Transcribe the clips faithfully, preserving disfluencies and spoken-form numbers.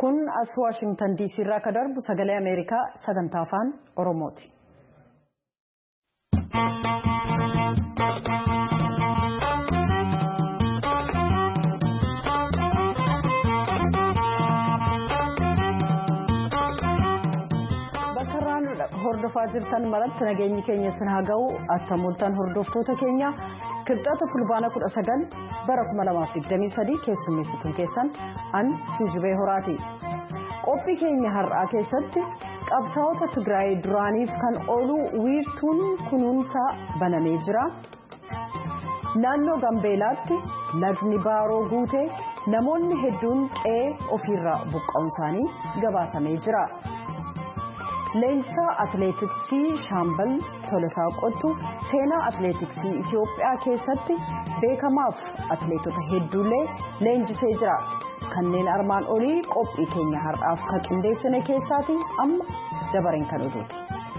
kun as Washington D C irraa ka darbu sagalee Ameerikaa sagantaa afaan Oromooti. Hordofaa jirtan maratti nageenyi keenya sin haa ga'u attamultan hordoftoota keenya kibxata fulbaana kudha sagal bara kuma lamaaf digdamii sadii keessummeessituun keessan an Tuujubee Horaati. Qophii keenya har'aa keessatti qabsaa'ota Tigraay duraaniif kan oolu wiirtuun kunuunsaa banamee jira. Naannoo Gambeelaatti lagni baaroo guutee namoonni hedduun qe'ee ofiirraa buqqa'uun isaanii gabaasamee jira. Leenjisaa atileetiksii Shaambal Tolosaa Qottu seenaa atileetiksii Itoophiyaa keessatti beekamaaf atileetota hedduullee leenjisee jira. Kanneen armaan olii qophii keenya har'aaf ka qindeessine keessaati amma dabareen kan oduuti.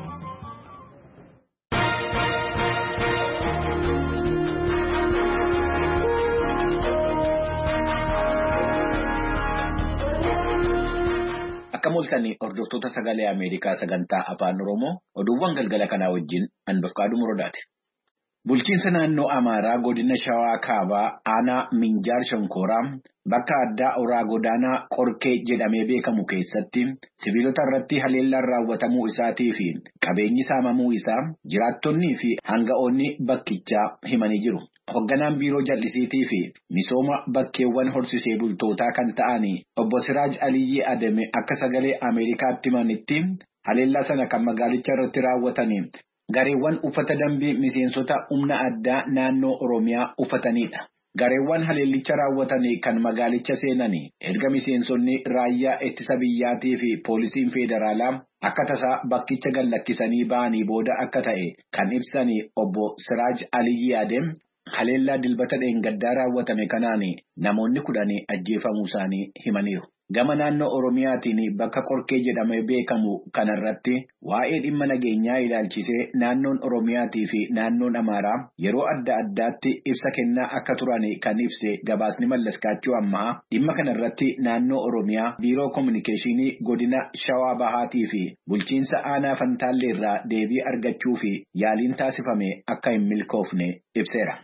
Mul'atanii hordoftoota sagalee Ameerikaa sagantaa afaan Oromoo oduuwwan galgala kanaa wajjin Anbafqaaduu Muradaati. Bulchiinsa naannoo Amaaraa godina Shawaa Kaabaa aanaa Minjaar Shonkooraa bakka addaa Oraa Godaanaa Qorkee jedhamee beekamu keessatti sibiilota irratti haleellaan raawwatamuu isaatii fi qabeenyi saamamuu isaa jiraattonnii fi hanga'oonni bakkichaa himanii jiru. Hoogganaan biiroo jallisiitii fi misooma bakkeewwan horsisee bultootaa kan ta'an obbo Siraaj Aliyyi Adame akka sagalee Ameerikaatti himanitti haleellaa sana kan magaalicha irratti raawwatanii gareewwan uffata dambii miseensota humna addaa naannoo Oromiyaa uffatanidha. Gareewwan haleellicha raawwatanii kan magaalicha seenanii erga miseensonni raayyaa ittisa biyyaatii fi poolisiin federaalaa akka tasaa bakkicha gallakkisanii ba'anii booda akka ta'e kan ibsanii obbo Siraaj Aliyyi Adame. Haleellaa dilbata dheengaddaa raawwatame kanaan namoonni kudhanii ajjeefamuu isaanii himaniiru. Gama naannoo Oromiyaatiin bakka Qorkee jedhamee beekamu kanarratti waa'ee dhimma nageenyaa ilaalchisee naannoon Oromiyaatii fi naannoon Amaaraa yeroo adda addaatti ibsa kennaa akka turan kan ibse gabaasni Mallaskaachuu ammaa dhimma kanarratti naannoo Oromiyaa biiroo kominikeeshinii godina Shawaa Bahaatii fi bulchiinsa aanaa Fantaalleerraa deebii argachuu fi yaaliin taasifame akka hin milkoofne ibseera.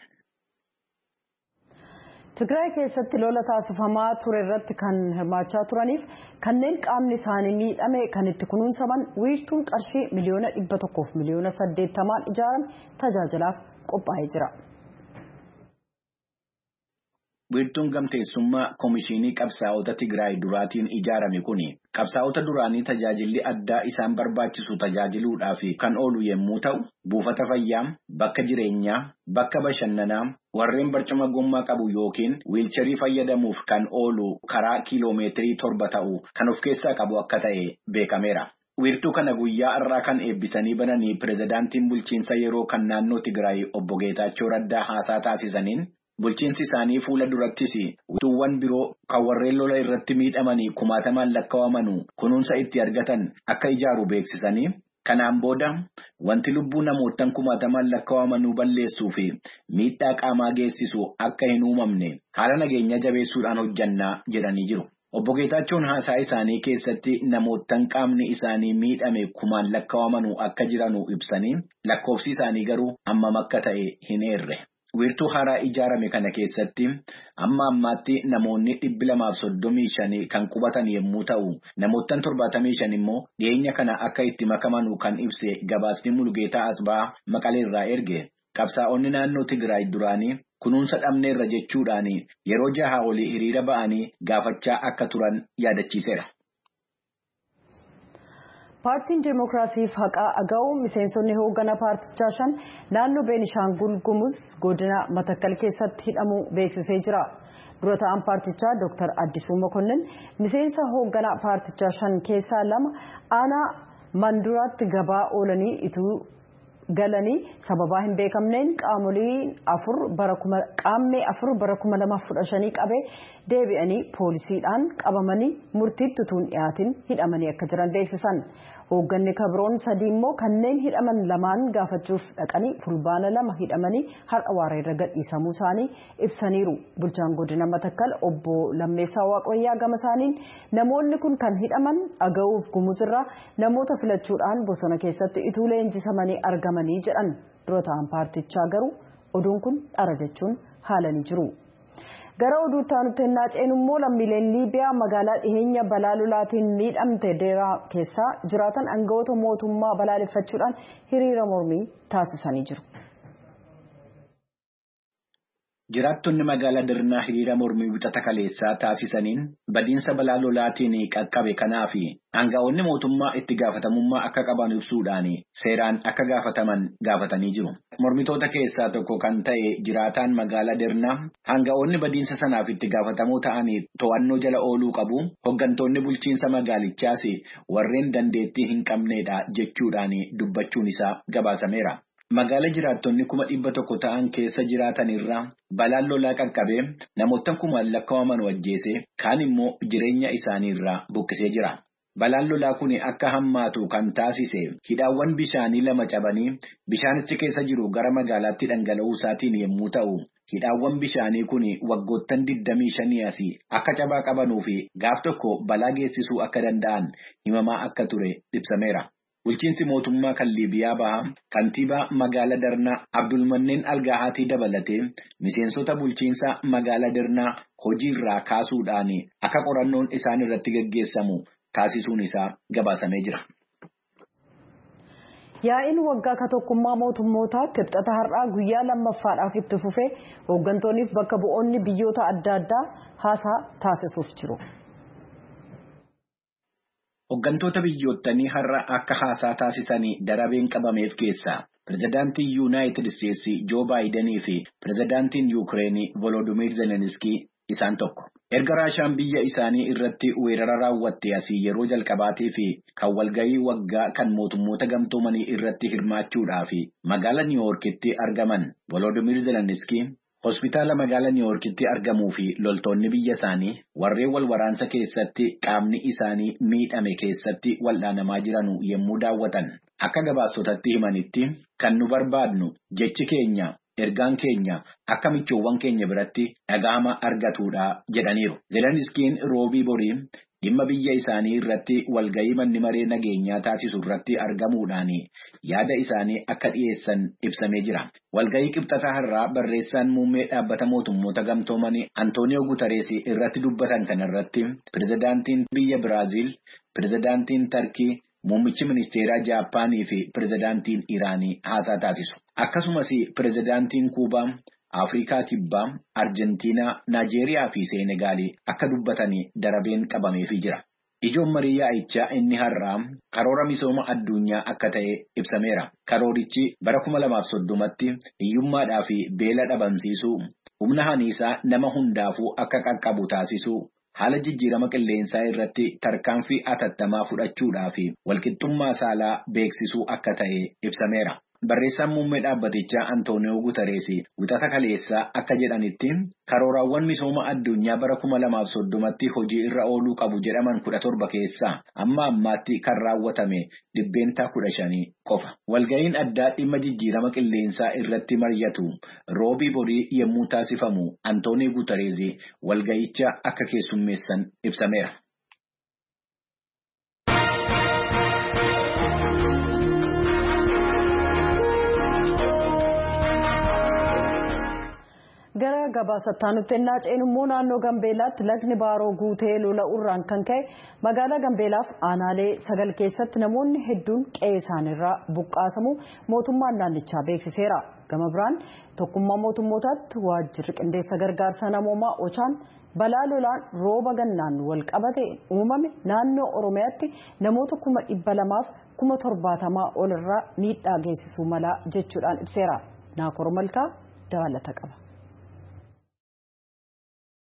Tigraay keessatti lola taasifamaa ture irratti kan hirmaachaa turaniif kanneen qaamni isaanii miidhame kan itti kunuunsaman wiirtuun qarshii miliyoona dhibba tokkoof miliyoona saddeettamaan ijaarame tajaajilaaf qophaa'ee jira. Wiirtuun gamteessummaa Komishinii Qabsaa'ota Tigraay duraatiin ijaarame kuni qabsaa'ota duraanii tajaajilli addaa isaan barbaachisu tajaajiluudhaaf kan oolu yommuu ta'u, buufata fayyaa, bakka jireenyaa, bakka bashannanaa, warreen barcuma gommaa qabu yookiin wiilcharii fayyadamuuf kan oolu karaa kiiloomeetirii torba ta'u kan of keessaa qabu akka ta'e beekameera. Wiirtuu kana guyyaa irraa kan eebbisanii bananii pirezidaantiin bulchiinsa yeroo kan naannoo Tigraay obbo Geetaachoo Raddaa haasaa taasisaniin bulchiinsi isaanii fuula durattis wiirtuuwwan biroo kan warreen lola irratti miidhamanii kumaatamaan lakkaawamanu kunuunsa itti argatan akka ijaaru beeksisanii kanaan booda wanti lubbuu namootaan kumaatamaan lakkaawamanuu balleessuu fi miidhaa qaamaa geessisu akka hin uumamne haala nageenya jabeessuudhaan hojjannaa jedhanii jiru. Obbo Geetaachoon haasaa isaanii keessatti namootaan qaamni isaanii miidhame kumaan lakkaawamanuu akka jiranuu ibsanii lakkoofsi isaanii garuu hammam akka ta'e hin eerre. Wiirtuu haaraa ijaarame kana keessatti amma ammaatti namoonni dhibbi lamaaf soddomii shanii kan qubatan yommuu ta'u namoottan torbaatamii shan immoo dhiyeenya kana akka itti makamanuu kan ibse gabaasni Mulgeetaa Asbaa Maqaleerraa erge qabsaa'onni naannoo Tigraay duraanii kunuunsa dhabneerra jechuudhaan yeroo jaha olii hiriira ba'anii gaafachaa akka turan yaadachiiseera. Paartiin Dimookiraasiif Haqaa Aga'u miseensonni hooggana paartichaa shan naannoo Beenishaangul Gumuz godina Matakkal keessatti hidhamuu beeksisee jira. Dura ta'an paartichaa Dooktar Addisuu Mokonnin miseensa hooggana paartichaa shan keessaa lama aanaa Manduraatti gabaa oolanii ituu galanii sababaa hin beekamneen qaamoleen afur bara kuma qaammee afur bara kuma lamaaf kudha shanii qabee deebi'anii poolisiidhaan qabamanii murtiitti tuun dhiyaatiin hidhamanii akka jiran beeksisan. Hoogganni kabroon sadii immoo kanneen hidhaman lamaan gaafachuuf dhaqanii fulbaana lama hidhamanii har'a waareerra gadhiisamuu isaanii ibsaniiru. Bulchaan godina Matakkal obbo Lammeessaa Waaqayyaa gama isaaniin namoonni kun kan hidhaman Aga'uuf Gumuzirraa namoota filachuudhaan bosona keessatti ituu leenjisamanii argamanii jedhan. Dura ta'an paartichaa garuu oduun kun dhara jechuun haalanii jiru. Gara oduutti aanutti hennaa ceenu immoo lammiileen Liibiyaa magaalaa dhiheenya balaa lolaatiin miidhamte Deeraa keessaa jiraatan aangawoota mootummaa balaaleffachuudhaan hiriira mormii taasisanii jiru. Jiraattonni magaalaa Dirnaa hiriira mormii wixata kaleessaa taasisaniin badiinsa balaa lolaatiin qaqqabe kanaa fi aangawoonni mootummaa itti gaafatamummaa akka qaban ibsuudhaan seeraan akka gaafataman gaafatanii jiru. Mormitoota keessaa tokko kan ta'e jiraataan magaalaa Dirnaa aangawoonni badiinsa sanaaf itti gaafatamoo ta'anii to'annoo jala ooluu qabu. Hooggantoonni bulchiinsa magaalichaas warreen dandeettii hin qabneedha jechuudhaan dubbachuun isaa gabaasameera. Magaala jiraattonni kuma dhibba tokko ta'an keessa jiraatan irraa balaan lolaa qaqqabee namoota kumaan lakkaa'aman wajjeese kaan immoo jireenya isaanii irraa buqqisee jira. Balaan lolaa kun akka hammaatu kan taasise hidhaawwan bishaanii lama cabanii bishaanichi keessa jiru gara magaalaatti dhangala'uu isaatiin yommuu ta'u, hidhaawwan bishaanii kun waggoottan digdamii shanii asii akka cabaa qabanuu fi gaaf tokko balaa geessisuu akka danda'an himamaa akka ture ibsameera. Bulchiinsi mootummaa kan Liibiyaa baha kantiibaa magaalaa Dirnaa Abdulmanneen Algaahatii dabalatee miseensota bulchiinsa magaalaa Dirnaa hojii irraa kaasuudhaan akka qorannoon isaan irratti gaggeessamu taasisuun isaa gabaasamee jira. Yaa'iin waggaa ka tokkummaa mootummootaa kibxata har'aa guyyaa lammaffaadhaaf itti fufee hooggantoonniif bakka bu'oonni biyyoota adda addaa haasaa taasisuuf jiru. Hooggantoota biyyootanii har'a akka haasaa taasisanii darabeen qabameef keessaa pirezidaantiin Yuunaayitid Isteetsi Joo Baayidanii fi pirezidaantiin Yuukireenii Volodimiir Zeleniskii isaan tokko. Erga Raashaan biyya isaanii irratti weerara raawwatte asii yeroo jalqabaatii fi kan walgahii waggaa kan mootummoota gamtoomanii irratti hirmaachuudhaa fi magaalaa Niiwuorkitti argaman Volodimiir Zeleniskii hospitaala magaalaa Niiwuorkitti argamuu fi loltoonni biyya isaanii warreen wal waraansa keessatti qaamni isaanii miidhame keessatti wal'aanamaa jiran yommuu daawwatan akka gabaasotatti himanitti kan nu barbaadnu jechi keenya ergaan keenya akka michoowwan keenya biratti dhaga'ama argatuudha jedhaniiru. Zeleniskiin roobii borii dhimma biyya isaanii irratti walgahii manni maree nageenyaa taasisu irratti argamuudhaan yaada isaanii akka dhiyeessan ibsamee jira. Walgahii qibxata har'aa barreessaan muummee dhaabbata mootummoota gamtoomanii Antooniyoo Guutarees irratti dubbatan kanarratti pirezidaantiin biyya Biraaziil, pirezidaantiin Tarkii, muummichi ministeeraa Jaappaanii fi pirezidaantiin Iraanii haasaa taasisu. Akkasumas pirezidaantiin Kuubaa, Afrikaa Kibbaa, Arjentiinaa, Naajeeriyaa fi Seenegaalii akka dubbatanii darabeen qabameefii jira. Ijoon marii yaa'ichaa inni har'aa karoora misooma addunyaa akka ta'e ibsameera. Karoorichi bara kuma lamaaf soddomatti hiyyummaadhaa fi beela dhabamsiisuu, humna haniisaa nama hundaafuu akka qaqqabu taasisuu, haala jijjiirama qilleensaa irratti tarkaanfii atattamaa fudhachuudhaa fi walqixxummaa saalaa beeksisuu akka ta'e ibsameera. Barreessaan muummee dhaabbatichaa Antooniyoo Guutarees wixata kaleessaa akka jedhanitti karooraawwan misooma addunyaa bara kuma lamaaf soddomatti hojii irra ooluu qabu jedhaman kudha torba keessaa amma ammaatti kan raawwatame dhibbeentaa kudha shanii qofa. Walga'iin addaa dhimma jijjiirama qilleensaa irratti mari'atu roobii borii yommuu taasifamu Antooniyoo Guutarees walga'icha akka keessummeessan ibsameera. Gara gabaasattaa nutti ennaa ceenu immoo naannoo Gambeelaatti lagni baaroo guutee lola'uurraan kan ka'e magaalaa Gambeelaaf aanaalee sagal keessatti namoonni hedduun qe'ee isaaniirraa buqqaasamu mootummaan naannichaa beeksiseera. Gama biraan tokkummaa mootummootaatti waajjirri qindeessa gargaarsa namoomaa Ochaan balaa lolaan rooba gannaan wal qabate uumame naannoo Oromiyaatti namoota kuma dhibba lamaaf kuma torbaatamaa ol irraa miidhaa geessisuu mala jechuudhaan ibseera. Naakor Malkaa dabalata qaba.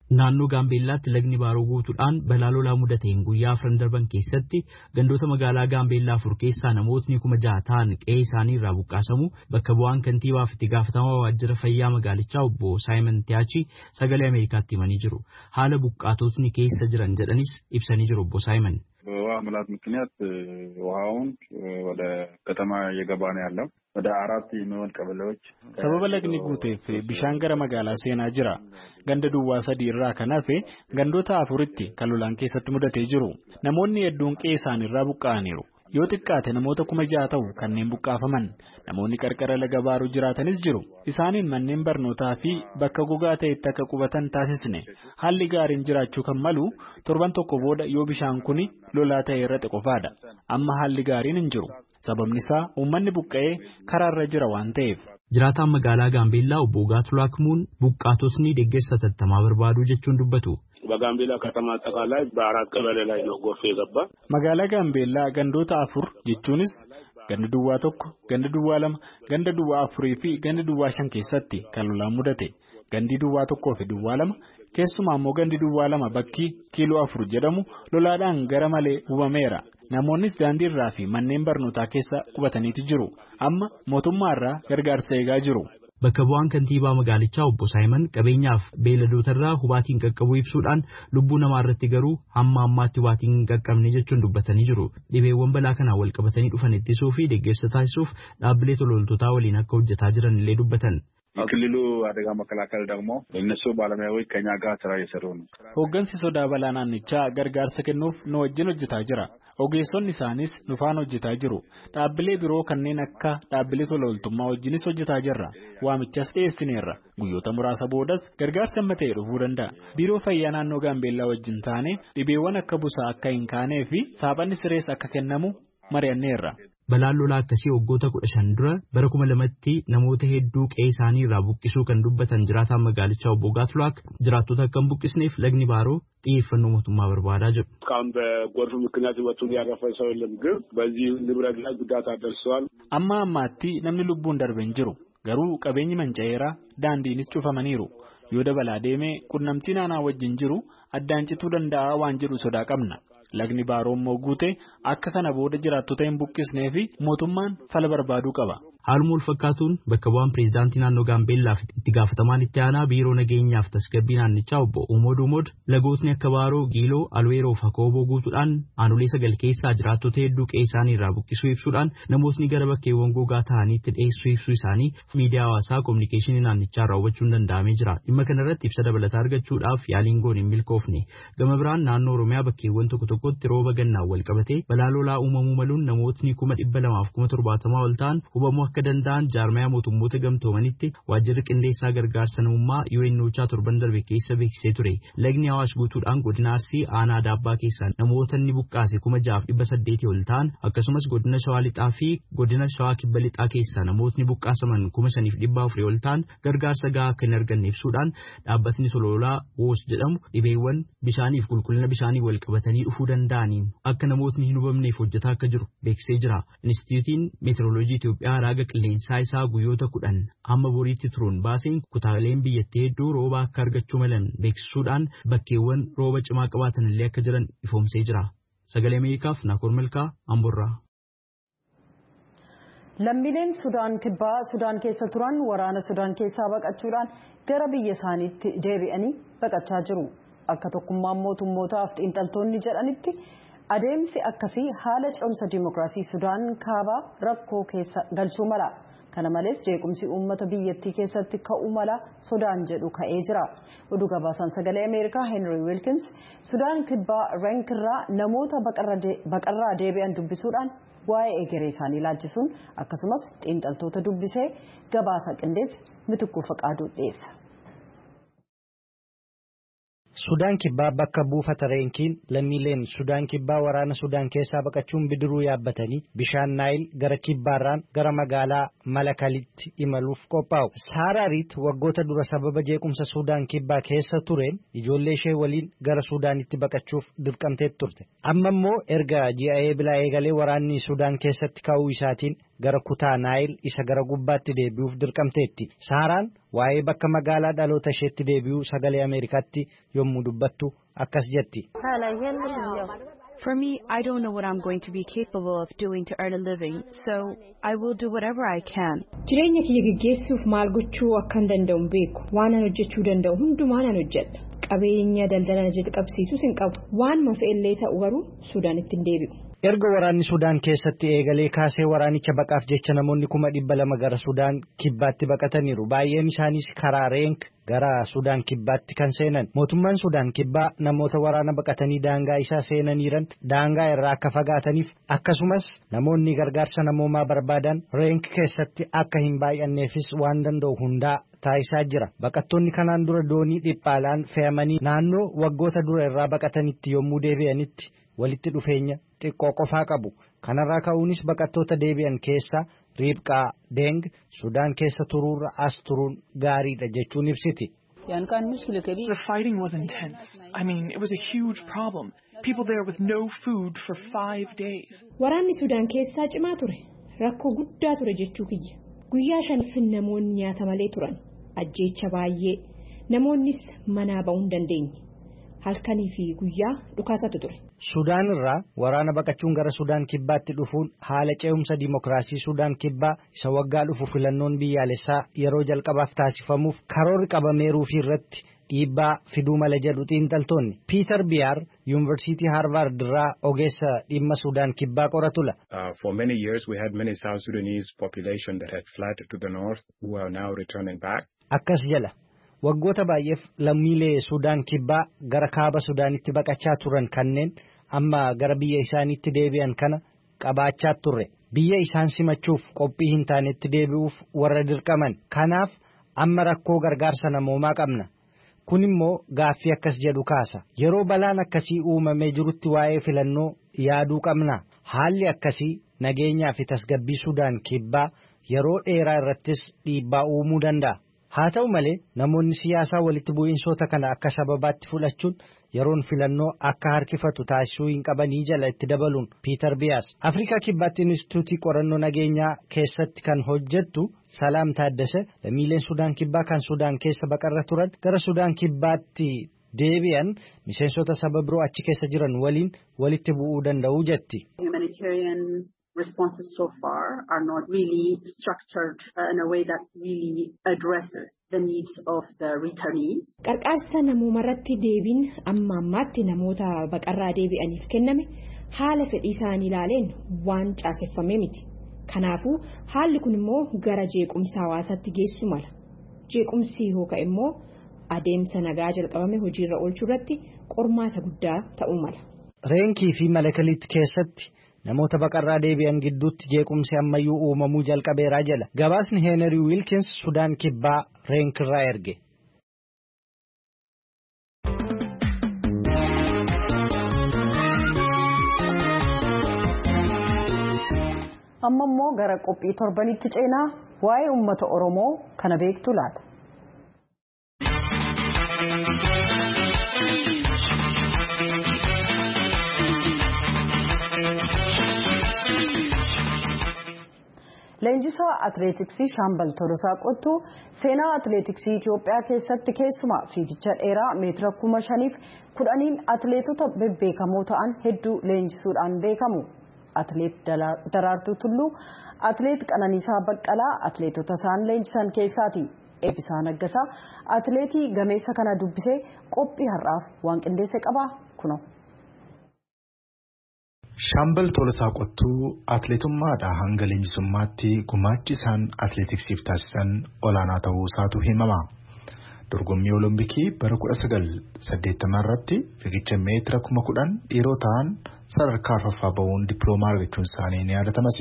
Naannoo Gaambeellaatti lagni baaroo guutuudhaan balaa lolaa mudateen guyyaa afran darban keessatti gandoota magaalaa Gaambeellaa afur keessaa namootni kuma jaha ta'an qe'ee isaanii irraa buqqaasamu bakka bu'aan kantiibaa fi itti gaafatamaa waajjira fayyaa magaalichaa obbo Saayimon Tiyaachi sagalee Ameerikaatti himanii jiru. Haala buqqaatotni keessa jiran jedhanis ibsanii jiru obbo Saayimon. በውሃ ሙላት ምክንያት ውሃውን ወደ ከተማ እየገባ ነው ያለው ወደ አራት የሚሆን ቀበሌዎች sababa lagni guuteef bishaan gara magaalaa seenaa jira ganda duwwaa sadii irraa kan hafe gandoota afuritti kan lolaan keessatti mudatee jiru namoonni hedduun qe'ee isaaniirraa buqqa'aniiru yoo xiqqaate namoota kuma jaha ta'u kanneen buqqaafaman namoonni qarqara laga baaruu jiraatanis jiru isaaniin manneen barnootaa fi bakka gogaa ta'etti akka qubatan taasisne haalli gaariin jiraachuu kan malu torban tokko booda yoo bishaan kuni lolaa ta'e irratti qofaadha amma haalli gaariin hin jiru sababni isaa uummanni buqqa'ee karaarra jira waan ta'eef. Jiraataan magaalaa Gaambeellaa obbo Gaatulaakmuun buqqaatotni deeggarsa tattamaa barbaadu jechuun dubbatu. በጋምቤላ ከተማ አጠቃላይ በአራት ቀበሌ ላይ ነው ጎርፍ የገባ magaalaa Gaambeellaa gandoota afur jechuunis ganda duwwaa tokko ganda duwwaa lama ganda duwwaa afurii fi ganda duwwaa shan keessatti kan lolaan mudate gandi duwwaa tokkoo fi duwwaa lama keessumaa immoo gandi duwwaa lama bakki kiiloo afur jedhamu lolaadhaan gara malee hubameera namoonnis daandii irraa fi manneen barnootaa keessa qubataniiti jiru amma mootummaa irraa gargaarsa eegaa jiru. Bakka bu'aan kantiibaa magaalichaa obbo Saayimon qabeenyaaf beeladootarraa hubaatiin qaqqabuu ibsuudhaan lubbuu namaa irratti garuu hamma ammaatti hubaatiin hin qaqqabne jechuun dubbatanii jiru. Dhibeewwan balaa kanaan wal qabatanii dhufan ittisuu fi deeggarsa taasisuuf dhaabbilee tololtootaa waliin akka hojjetaa jiran illee dubbatan. የክልሉ አደጋ መከላከል ደግሞ እነሱ ባለሙያዎች ከኛ ጋር ስራ እየሰሩ ነው። Hooggansi sodaa balaa naannichaa gargaarsa kennuuf nu wajjin hojjetaa jira. Ogeessonni isaanis nufaan hojjetaa jiru. Dhaabbilee biroo kanneen akka dhaabbilee tololtummaa wajjinis hojjetaa jirra. Waamichas dhiyeessineerra. Guyyoota muraasa boodas gargaarsa amma ta'e dhufuu danda'a. Biiroo fayyaa naannoo Gaambeellaa wajjin taane dhibeewwan akka busaa akka hin kaanee fi saaphanni sirees akka kennamu mari'anneerra. Balaan lolaa akkasii waggoota kudha shan dura bara kuma lamatti namoota hedduu qe'ee isaanii irraa buqqisuu kan dubbatan jiraataan magaalichaa obbo Gaatulaak jiraattota akka hin buqqisneef lagni baaroo xiyyeeffannoo mootummaa barbaadaa jiru. እስካሁን በጎርፍ ምክንያት ህይወቱን ያረፈ ሰው የለም ግን በዚህ ንብረት ላይ ጉዳት አደርሰዋል። Amma ammaatti namni lubbuun darbe hin jiru garuu qabeenyi manca'eera daandiinis cufamaniiru yoo dabalaa deemee qunnamtii naannaa wajjin jiru addaan cituu danda'a waan jedhu sodaa qabna. Lagni baaroo immoo guute akka kana booda jiraattota hin buqqisnee fi mootummaan fala barbaaduu qaba. Haaluma wal fakkaatuun bakka bu'aan pireezidaantii naannoo Gaambeellaa fi itti gaafatamaan itti aanaa biiroo nageenyaaf tasgabbii naannichaa obbo Umood Umood lagootni akka Baaroo, Giiloo, Alweeroo fi Akooboo guutuudhaan aanolee sagal keessaa jiraattota hedduu qe'ee isaanii irraa buqqisuu ibsuudhaan namootni gara bakkeewwan gogaa ta'aniitti dhiyeessuu ibsuu isaanii miidiyaa hawaasaa kominikeeshinii naannichaa raawwachuun danda'amee jira. Dhimma kanarratti ibsa dabalataa argachuudhaaf yaaliin goon hin milkoofne. Gama biraan naannoo Oromiyaa bakkeewwan tokko tokkotti rooba gannaan wal qabatee balaa lolaa uumamuu maluun namootni kuma dhibba lamaaf kuma torbaatamaa ol ta'an hubamuu akka danda'an jaarmayaa mootummoota gamtoomanitti waajjirri qindeessaa gargaarsa namummaa U N O C H A torban darbe keessa beeksisee ture. Lagni Awaash guutuudhaan godina Arsii aanaa Daabbaa keessaa namoota inni buqqaase kuma jaaf dhibba saddeetii ol ta'an akkasumas godina Shawaa Lixaa fi godina Shawaa Kibba Lixaa keessaa namootni buqqaasaman kuma shaniif dhibba afurii ol ta'an gargaarsa gahaa akka hin arganne ibsuudhaan dhaabbatni Sololaa Woos jedhamu dhibeewwan bishaaniif qulqullina bishaanii wal qabatanii dhufuu danda'aniin akka namootni hin hubamneef hojjetaa akka jiru beeksisee jira. Inistituutiin Meeteoroloojii Itoophiyaa raaga qilleensaa isaa guyyoota kudhan hamma boriitti turuun baaseen kutaaleen biyyattii hedduu rooba akka argachuu malan beeksisuudhaan bakkeewwan rooba cimaa qabaatan illee akka jiran ifoomsee jira. Sagalee Ameerikaaf Naakoor Malkaa Amborraa. Lammiileen Sudaan kibbaa Sudaan keessa turan waraana Sudaan keessaa baqachuudhaan gara biyya isaaniitti deebi'anii baqachaa jiru. Akka tokkummaan mootummootaaf xiinxaltoonni jedhanitti adeemsi akkasii haala ce'umsa dimookiraasii Sudaan kaabaa rakkoo keessa galchuu mala. Kana malees jeequmsi uummata biyyattii keessatti ka'uu mala Sudaan jedhu ka'ee jira. Oduu gabaasaan sagalee Ameerikaa Henry Wilkins Sudaan kibbaa Renkirraa namoota baqarraa deebi'an dubbisuudhaan waa'ee egeree isaanii laachisuun akkasumas xiinxaltoota dubbisee gabaasa qindeesse Mitikkuu Faqaaduu dhiyeessa. Sudaan kibbaa bakka buufata reenkiin lammiileen Sudaan kibbaa waraana Sudaan keessaa baqachuun bidiruu yaabbatanii bishaan Naayil gara kibbaarraan gara magaalaa Malakalitti imaluuf qophaa'u. Saaraariit waggoota dura sababa jeequmsa Sudaan kibbaa keessa tureen ijoollee ishee waliin gara Sudaanitti baqachuuf dirqamtee turte. Amma immoo erga ji'a eebilaa eegalee waraanni Sudaan keessatti ka'uu isaatiin gara kutaa Naayil isa gara gubbaatti deebi'uuf dirqamteetti. Saaraan waa'ee bakka magaalaa dhaloota isheetti deebi'uu sagalee Ameerikaatti yommuu dubbattu akkas jetti. For me, I don't know what I'm going to be capable of doing to earn a living, so I will do whatever I can. Jireenya kiyya gaggeessuuf maal gochuu akkan danda'u beeku. Waan an hojjechuu danda'u hundumaan an hojjedha. Qabeenya daldala na jalqabsiisus hin qabu. Waan mafeellee ta'u garuu Sudaanitti hin deebi'u. Erga waraanni Sudaan keessatti eegalee kaasee waraanicha baqaaf jecha namoonni kuma dhibba lama gara Sudaan kibbaatti baqataniiru. Baay'een isaaniis karaa reenk gara Sudaan kibbaatti kan seenan. Mootummaan Sudaan kibbaa namoota waraana baqatanii daangaa isaa seenaniiran daangaa irraa akka fagaataniif akkasumas namoonni gargaarsa namoomaa barbaadan reenk keessatti akka hin baay'anneefis waan danda'u hundaa taasisaa jira. Baqattoonni kanaan dura doonii dhiphaalaan fe'amanii naannoo waggoota dura irraa baqatanitti yommuu deebi'anitti walitti dhufeenya xiqqoo qofaa qabu. Kanarraa ka'uunis baqattoota deebi'an keessa Riibqaa Deng Sudaan keessa turuurra as turuun gaariidha jechuun ibsiti. The fighting was intense. I mean, it was a huge problem. People there with no food for five days. Waraanni Sudaan keessaa cimaa ture. Rakkoo guddaa ture jechuu kiyya. Guyyaa shaniif namoonni nyaata malee turan. Ajjeecha baay'ee. Namoonnis manaa ba'uu hin dandeenye. Halkanii fi guyyaa dhukaasatu ture. Sudaan irraa waraana baqachuun gara Sudaan kibbaatti dhufuun haala ce'umsa dimookiraasii Sudaan kibbaa isa waggaa dhufu filannoon biyyaalessaa yeroo jalqabaaf taasifamuuf karoorri qabameeruu fi irratti dhiibbaa fiduu mala jedhu xiinxaltoonni. Piiter Biyaar Yuunivarsiitii Haarvaard irraa ogeessa dhimma Sudaan kibbaa qoratula. For many years we had many South Sudanese population that had fled to the north who are now returning back. Akkas jala. Waggoota baay'eef lammiilee Sudaan kibbaa gara kaaba Sudaanitti baqachaa turan kanneen amma gara biyya isaaniitti deebi'an kana qabaachaa turre. Biyya isaan simachuuf qophii hin taanetti deebi'uuf warra dirqaman. Kanaaf amma rakkoo gargaarsa namoomaa qabna. Kun immoo gaaffii akkas jedhu kaasa. Yeroo balaan akkasii uumamee jirutti waa'ee filannoo yaaduu qabna. Haalli akkasii nageenyaa fi tasgabbii Sudaan kibbaa yeroo dheeraa irrattis dhiibbaa uumuu danda'a. Haa ta'u malee namoonni siyaasaa walitti bu'iinsoota kana akka sababaatti fudhachuun yeroon filannoo akka harkifatu taasisuu hin qabanii jala itti dabaluun Piiter Biyaas. Afrikaa kibbaatti Inistituutii qorannoo nageenyaa keessatti kan hojjettu Salaam Taaddasee lammiileen Sudaan kibbaa kan Sudaan keessa baqarra turan gara Sudaan kibbaatti deebi'an miseensota saba biroo achi keessa jiran waliin walitti bu'uu danda'u jetti. Responses so far are not really structured uh, in a way that really addresses the needs of the returnees. Qarqaarsa namoomarratti deebiin amma ammaatti namoota baqarraa deebi'aniif kenname haala fedhii isaanii ilaaleen waan caaseffamee miti. Kanaafuu haalli kun immoo gara jeequmsa hawaasaatti geessu mala. Jeequmsi hooka immoo adeemsa nagaa jalqabame hojiirra oolchuu irratti qormaata guddaa ta'uu mala. Reenkii fi Malakalitti keessatti namoota baqarraa deebi'an gidduutti jeequmsi ammayyuu uumamuu jalqabeeraa jala. Gabaasni Heeneri Wiilkins Sudaan kibbaa reenkirraa erge. Amma immoo gara qophii torbanitti ceenaa waa'ee uummata Oromoo kana beektu laata. Leenjisaa atileetiksii Shaambal Tolosaa Qottuu seenaa atileetiksii Itoophiyaa keessatti keessumaa fiigicha dheeraa meetira kuma shaniif kudhaniin atileetota bebbeekamoo ta'an hedduu leenjisuudhaan beekamu. Atileet Daraartuu Tulluu, atileet Qananiisaa Baqqalaa atileetota isaan leenjisan keessaati. Eebbisaa Naggasaa atileetii gameessa kana dubbisee qophii har'aaf waan qindeesse qaba kuno. Shaambal Tolosaa Qottuu atileetummaadhaa hanga leenjisummaatti gumaachi isaan atileetiksiif taasisan olaanaa ta'uu isaatu himama. Dorgommii Olompikii bara kudha sagal saddeettamaa irratti fiigicha meetira kuma kudhan dhiirotaan sadarkaa arfaffaa ba'uun dippiloomaa argachuun isaanii ni yaadatamas.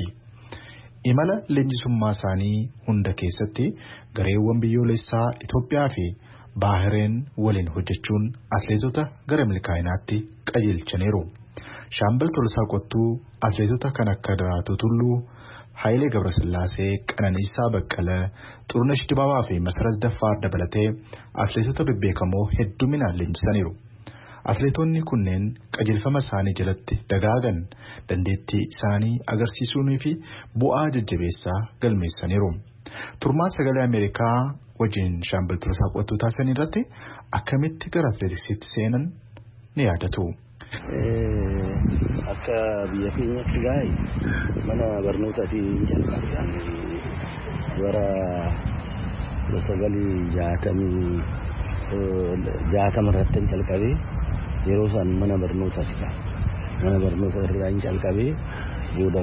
Imala leenjisummaa isaanii hunda keessatti gareewwan biyyoolessaa Itoophiyaa fi Baahireen waliin hojjechuun atleetota gara milkaa'inaatti qajeelchaniiru. Shaambal Tolosaa Qottuu atleetota kan akka Daraartuu Tulluu, Hayilee Gabrasillaasee, Qananiisaa Baqqalee, Xurunesh Dibaabaa fi Masarat Daffaar dabalatee atleetota bebbeekamoo hedduminaan leenjisaniiru. Atleetonni kunneen qajeelfama isaanii jalatti dagaagan dandeettii isaanii agarsiisuunii fi bu'aa jajjabeessaa galmeessaniiru. Turmaan sagalee Ameerikaa wajjin Shaambal Tolosaa Qottuu taasisan irratti akkamitti gara atleetiksiitti seenan ni yaadatu. Akka biyya keenyatti gaa'e mana barnootaatiin jalqabe bara sagalii jaatamii jaatama irratti jalqabe yeroo san mana barnootaati. Mana barnoota irraa jalqabe booda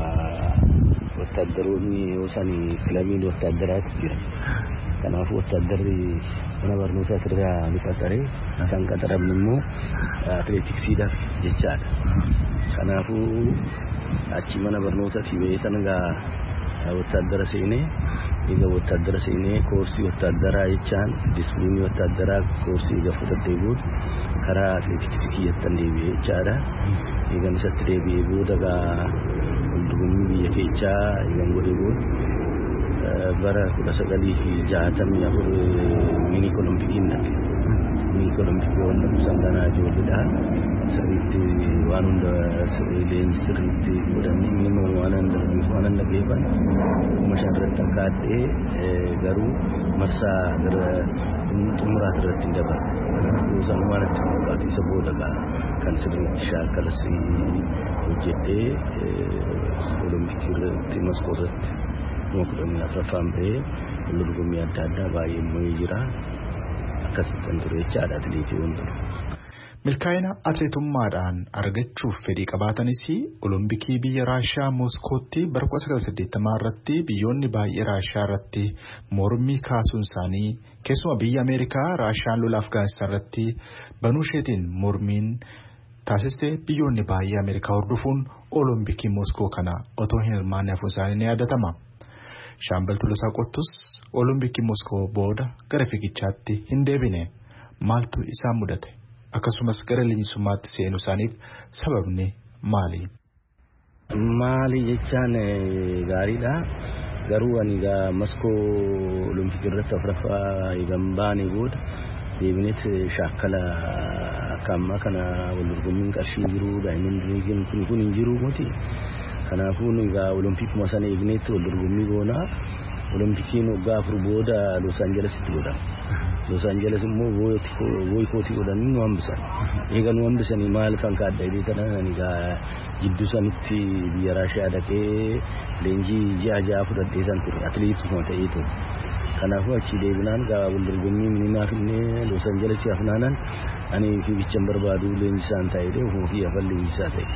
wattaaddaroonni yoo san kilabiin wattaaddaraatti jira. Kanaafuu wattaaddarri mana barnootaa irraa ni qaxaree kan qaxaramne immoo atleetiksiidhaaf jechaadha. Kanaafuu achi mana barnootaatii beekan egaa wattaaddara seenee egaa wattaaddara seenee koorsii wattaaddaraa jechaan disipiliinii wattaaddaraa koorsii egaa fudhatee booda karaa atleetiksii kiyyattan deebi'ee jechaadha. Egaa isatti deebi'ee booda egaa waldorgommii biyya keessaa egaa godhee booda bara kudha sagalii fi jaatamii afur mini oloompikiin dhaqe. Mini olompikii wanta kuusan kanaa ijoolleedha. Sirriitti waan hunda leenji sirriitti godhanii minimum waan hunda waan hunda geefan kuma shan irratti akka addee garuu marsaa gara xumuraa irratti dabala. Kuusan waan itti fakkaatu isa booda kan sirriitti shaakalas hojjedhee olompikii irratti Moskoo irratti kuma kudhanii afuraffaan bahee waldorgommii adda addaa baay'ee immoo jira. Akkasitti ture jechaadha atleetii waan ture. Milkaa'ina atleetummaadhaan argachuuf fedhii qabaatanis olompikii biyya Raashiyaa Mooskootti bara kudha sagal saddeettamaa irratti biyyoonni baay'ee Raashiyaa irratti mormii kaasuun isaanii keessuma biyya Ameerikaa Raashiyaan lola Afgaanistaan irratti banuu isheetiin mormiin taasiste biyyoonni baay'ee Ameerikaa hordofuun olompikii Mooskoo kana otoo hin hirmaanne hafuun isaanii ni yaadatama. Shaambal Tolosaa Qottuus olompikii Mooskoo booda gara fiigichaatti hin deebine. Maaltu isaan mudate? Akkasumas gara leenjisummaatti seenuu isaaniif sababni maali? Maali jechaan gaariidha. Garuu ani egaa Moskoo olompikii irratti afuraffaa eegan baanee booda deebineet shaakkala akka ammaa kana waldorgommiin qarshii jiru daa'imman kun kun hin jiru miti. Kanaafuu egaa olompikuma sana eegneetti waldorgommii goonaa olompikiin waggaa afur booda Los Angelesitti godhama. Los Angeles immoo boykootii godhanii nu hambisan. Egaa nu hambisanii maal kan kaadda jedhee tanan egaa jidduu sanitti biyya Raashiyaa dhaqee leenjii ji'a ja'a fudhadhee san ture atleetisuma ta'ee ture. Kanaafuu achi deebinaan egaa waldorgommii minimaa finnee Los Angeles hafnaanan ani fiigichan barbaadu leenjisaan ta'ee ofii afan leenjisaa ta'e.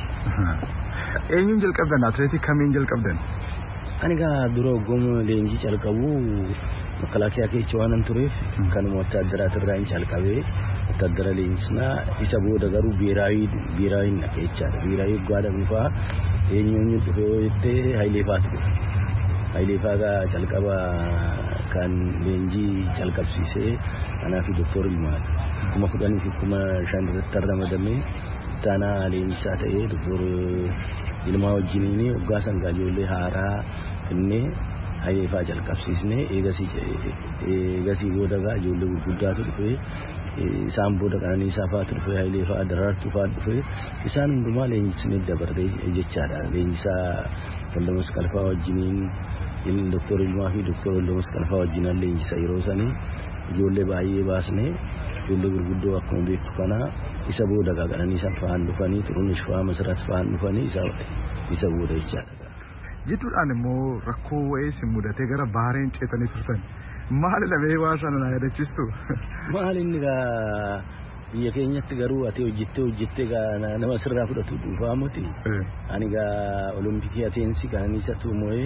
Eenyuun jalqabdan atleetii kamiin jalqabdan? Ani egaa dura hoggoma leenjii calqabu makalaakiyaa keessa waan tureef kanuma wattaaddara irraa hin calqabee wattaaddara leenjisnaa isa booda garuu biiraayii biiraayii na keessaadha. Biiraayii guddaa bifaa eenyuun dhufee yoo jettee Hayilee Faatu dhufe. Hayilee Faagaa calqaba kan leenjii calqabsiisee anaa fi Doktor Ilmaan kuma kudhanii fi kuma shan irratti ramadamee taanaa leenjisaa ta'ee Doktor Ilmaa wajjiniin waggaa sangaa ijoollee haaraa innee Hayilee Faa jalqabsiisnee eegasii booda ijoollee gurguddaatu dhufee isaan booda Qananiisaa Faatu dhufee Hayilee Faa Daraartuu Faa dhufee isaan hundumaa leenjisnee dabarree jechaadha. Leenjisaa Walda Masqalfaa wajjiniin Doktor Ilmaa fi Doktor Walda Masqalfaa wajjinaan leenjisa yeroo sanii ijoollee baay'ee baasnee ijoollee gurguddoo akkuma beektu kanaa isa booda Qananiisaan fa'aan dhufanii Xurunesh fa'aa Masarat fa'aan dhufanii isa booda jechaadha. Jidduudhaan immoo rakkoo wa'ee si mudatee gara bahareen ceetanii turtan. Maali dhabee waa sana na yaadachiistu? Maali inni egaa biyya keenyatti garuu ati hojjettee hojjettee nama sirraa fudhatu dhuunfaa miti. Ani egaa olompikii Ateensi Qananiisatu moo'ee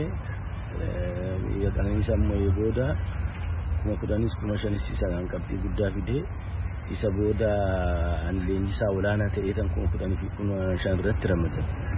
biyya Qananiisaa moo'ee booda kuma kudhanis kuma shanis isa kan qabxii guddaa fidee isa booda ani leenjisaa olaanaa ta'ee tan kuma kudhanii fi kuma shan irratti ramadame.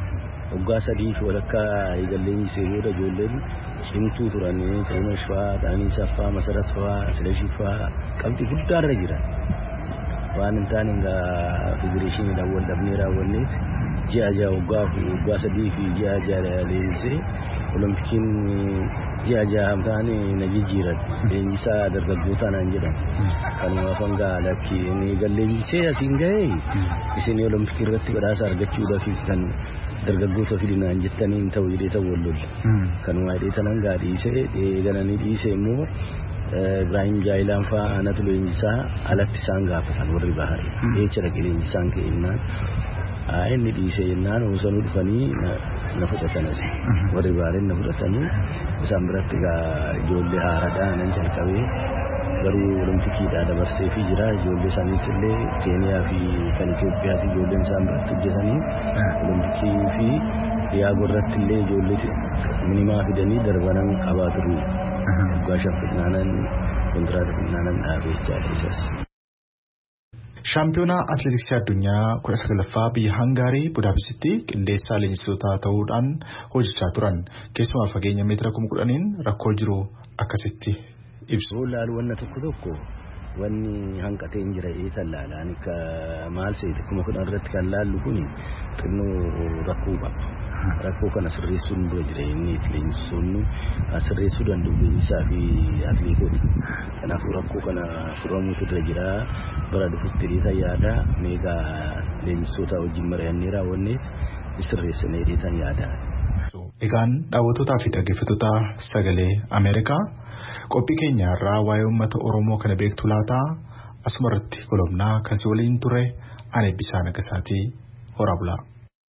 waggaa sadii fi walakkaa eegalleen isee booda ijoolleen cimtuu turan Xurunesh fa'aa, Qananiisaa fa'aa, Masarat fa'aa, Silashii fa'aa qabxii guddaarra jiran. Waan hin taane egaa federeeshiniidhaan wal dhabnee raawwanneet ji'a ja'a waggaa sadii fi ji'a ja'a leenjisee Olompikiin ji'a ja'a hamtaan na jijjiiran leenjisaa dargaggootaa naan jedhan. Kanumaaf hanga lakki inni leenjisee asiin gahee isin Olompikii irratti badhaasa argachuudhaaf kan dargaggoota fidinaan jettanii hin ta'u jedhee ta'u wallolle. Kanuma hidhee tanan gaa dhiisee eegalanii dhiisee immoo Ibrahim Jaayilaan fa'aa anatu leenjisaa alatti isaan gaafatan warri bahari. Eecha dhaqee leenjisaan ka'ennaan inni dhiisee jennaan osoo dhufanii na fudhatanas warri bahareen na fudhatanii isaan biratti egaa ijoollee haaraadhaa nan jalqabee garuu Olompikiidhaa dabarsee fi jira ijoollee isaaniitti illee Keeniyaa fi kan Itoophiyaati ijoolleen isaan biratti hojjetanii Olompikii fi Diyaagoo irratti illee ijoollee minimaa fidanii darbanan qabaa turu. Waggaa shan fidnaanan kontiraata fidnaanan dhaabechaa keessas. Shaampiyoonaa atileetiksii addunyaa kudha sagalaffaa biyya Hangaarii Budaapestitti qindeessaa leenjistoota ta'uudhaan hojjechaa turan. Keessumaa fageenya meetira kuma kudhaniin rakkoo jiru akkasitti ibsu. Laal wanna tokko tokko wanni hanqatee hin jira ee tallaalaan akka maal seete kuma kudhan irratti kan laallu kun xinnoo rakkoo qaba. Rakkoo kana sirreessuun dura jira inni leenjistoonni sirreessuu danda'u leenjisaa fi atileetota. Kanaafuu rakkoo kana furamuutu dura jira. Bara dhufutti dheetaa yaada meegaa leenjistoota wajjin mari'annee raawwanne sirreessinee dheetan yaada. Egaan daawwattootaa fi dhaggeeffattoota sagalee Ameerikaa qophii keenya irraa waa'ee uummata Oromoo kana beektu laata asuma irratti golobnaa kan si waliin ture ani Eebbisaa Nagasaatii horaa bulaa.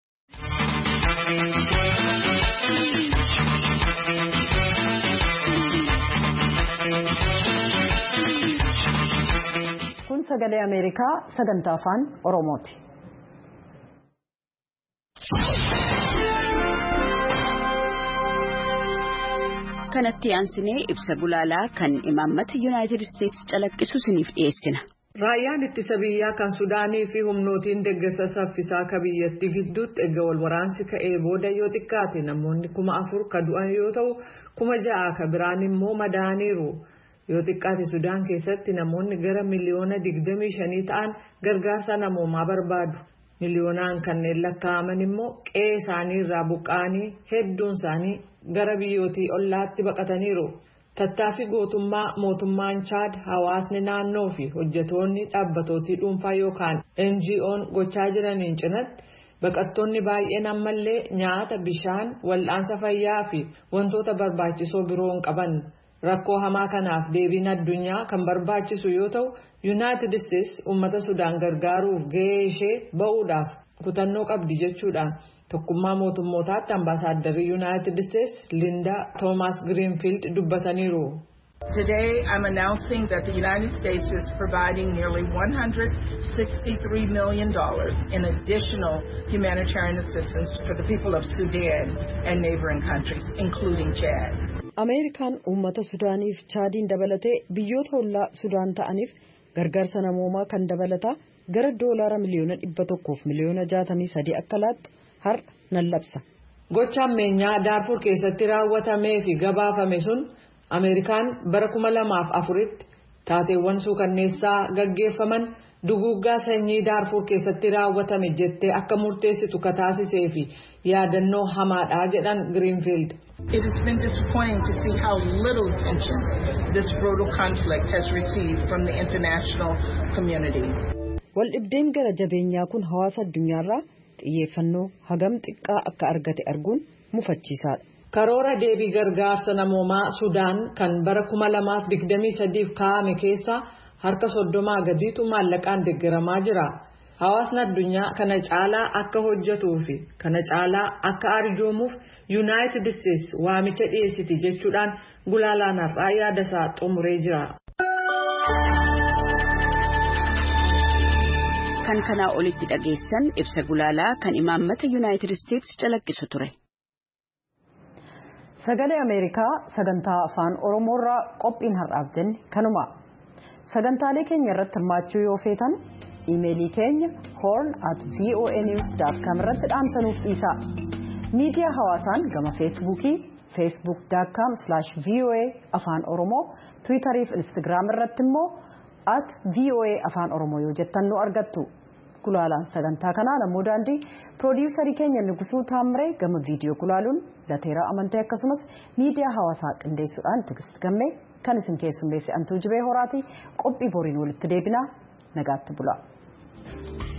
Kun sagalee Ameerikaa sagantaa afaan Oromooti. Kanatti aansinee ibsa gulaalaa kan imaammata Yuunaayitid Isteetsi calaqqisu isiniif dhiyeessina. Raayyaan ittisa biyyaa kan Sudaanii fi humnootiin deeggarsa saffisaa ka biyyattii gidduutti erga wal waraansi ka'ee booda yoo xiqqaate namoonni kuma afur ka du'an yoo ta'u kuma ja'a ka biraan immoo madaaniiru. Yoo xiqqaate Sudaan keessatti namoonni gara miliyoona digdamii shanii ta'an gargaarsa namoomaa barbaadu. Miliyoonaan kanneen lakkaa'aman immoo qe'ee isaanii irraa buqqa'anii hedduun isaanii gara biyyootii ollaatti baqataniiru. Tattaaffii gootummaa mootummaan Chaad hawaasni naannoo fi hojjetoonni dhaabbatootii dhuunfaa yookaan N G O'on gochaa jiraniin cinatti baqattoonni baay'een ammallee nyaata, bishaan, wal'aansa fayyaa fi wantoota barbaachisoo biroo hin qaban. Rakkoo hamaa kanaaf deebiin addunyaa kan barbaachisu yoo ta'u Yuunaayitid Isteetsi uummata Sudaan gargaaruuf gahee ishee ba'uudhaaf kutannoo qabdi jechuudhaan tokkummaa mootummootaatti ambaasaaddarri Yuunaayitid Isteetsi Linda Thomas Greenfield dubbataniiru. Today, I'm announcing that the United States is providing nearly one hundred sixty-three million dollars in additional humanitarian assistance for the people of Sudan and neighboring countries, including Chad. Ameerikaan uummata Sudaaniif Chaadiin dabalatee biyyoota ollaa Sudaan ta'aniif gargaarsa namoomaa kan dabalata gara doolaara miliyoona dhibba tokkoof miliyoona jaatamii sadii akka laattu har'a nan labsa. Gocha ammeenyaa Daarfur keessatti raawwatamee fi gabaafame sun Ameerikaan bara kuma lamaaf afuritti taateewwan suukanneessaa gaggeeffaman duguuggaa sanyii Daarfur keessatti raawwatame jettee akka murteessitu kataasisee fi yaadannoo hamaadhaa jedhan Greenfield. It has been disappointing to see how little attention this brutal conflict has received from the international community. Waldhibdeen gara jabeenyaa kun hawaasa addunyaarraa xiyyeeffannoo hagam xiqqaa akka argate arguun mufachiisaadha. Karoora deebii gargaarsa namoomaa Sudaan kan bara kuma lamaaf digdamii sadiif kaa'ame keessa harka soddomaa gadiitu maallaqaan deeggaramaa jira. Hawaasni addunyaa kana caalaa akka hojjetuu fi kana caalaa akka arjoomuuf Yuunaayitid Isteetsi waamicha dhiyeessiti jechuudhaan gulaalaan har'aa yaada isaa xumuree jira. Kan kanaa olitti dhageessan ibsa gulaalaa kan imaammata Yuunaayitid Isteetsi calaqqisu ture. Sagalee Ameerikaa sagantaa afaan Oromoorraa qophiin har'aaf jenne kanuma. Sagantaalee keenya irratti hirmaachuu yoo feetan iimeelii keenya horn at voanews dot com irratti dhaamsanuuf dhiisaa. miidiyaa hawaasaan gama feesbuukii facebook dot com slash voa afaan oromoo tiwiitarii fi instagram irratti immoo at voa afaan oromoo yoo jettan nu argattu. Kulaalaan sagantaa kanaa namoo daandii piroodiisarii keenya Nugusuu Taamree gama viidiyoo kulaaluun lateeraa amantee akkasumas miidiyaa hawaasaa qindeessuudhaan Tigist Gammee kan isin keessummeesse Antuu Jibee Horaati qophii boriin walitti deebinaa nagaatti bulaa.